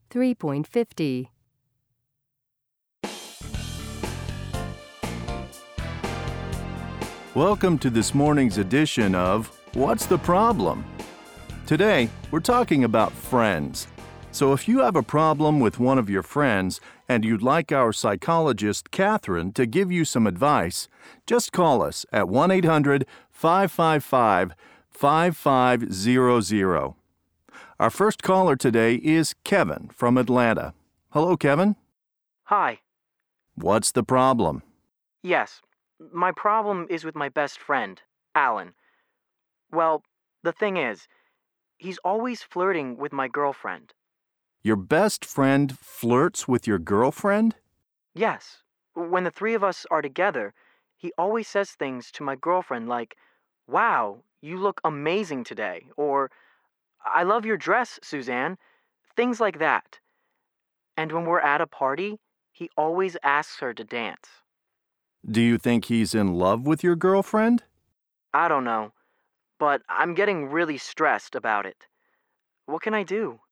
3.50. Welcome to this morning's edition of What's the Problem? Today, we're talking about friends. So if you have a problem with one of your friends and you'd like our psychologist, Catherine, to give you some advice, just call us at 1-800-555-5500. Our first caller today is Kevin from Atlanta. Hello, Kevin. Hi. What's the problem? Yes, my problem is with my best friend, Alan. Well, the thing is, he's always flirting with my girlfriend. Your best friend flirts with your girlfriend? Yes, when the three of us are together, he always says things to my girlfriend like, "Wow, you look amazing today," or "I love your dress, Suzanne," things like that. And when we're at a party, he always asks her to dance. Do you think he's in love with your girlfriend? I don't know, but I'm getting really stressed about it. What can I do?